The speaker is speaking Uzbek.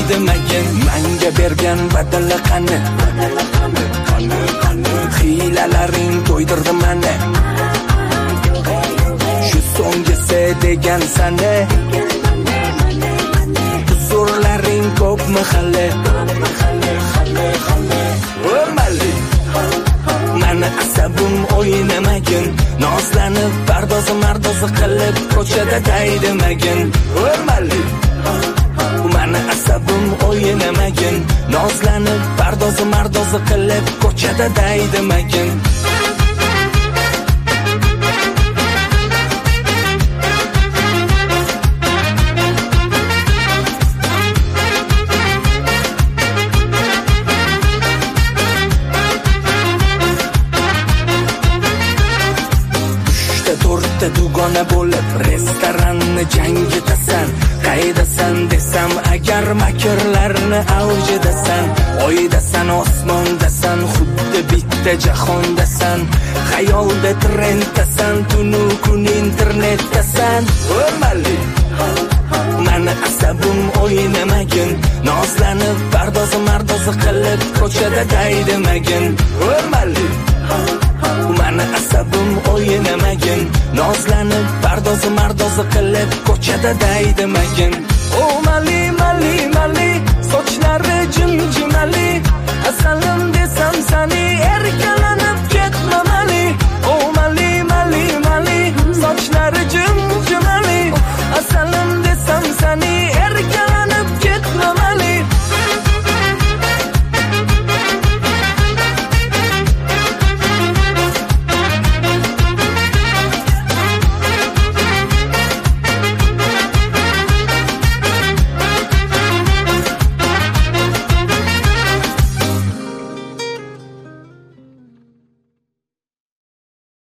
daydimagin. Menga bergan badali qani, hiylalaring to'ydirdi meni. Shu so'nggisi degan sani, huzurlaring ko'pmi hali? O'rmali mani asabim o'ynamagin, nozlanib pardozi mardozi qilib ko'chada daydimagin. O'rmali mani asabim o'ynamagin, nozlanib pardozi mardozi qilib ko'chada daydimagin. To'rtta dugona bo'lib restoranni jangitasan. Qaydasan desam agar makrlarni avjidasan. Oydasan, osmondasan, xuddi bitta jahondasan. Xayolda trenddasan, tunu kun internetdasan. O'rmali mani asabim o'ynamagin, nozlanib pardozi mardozi qilib ko'chada daydimagin. O'rmali mani asabim o'ynamagin, nozlanib pardozi mardozi qilib ko'chada daydimagin.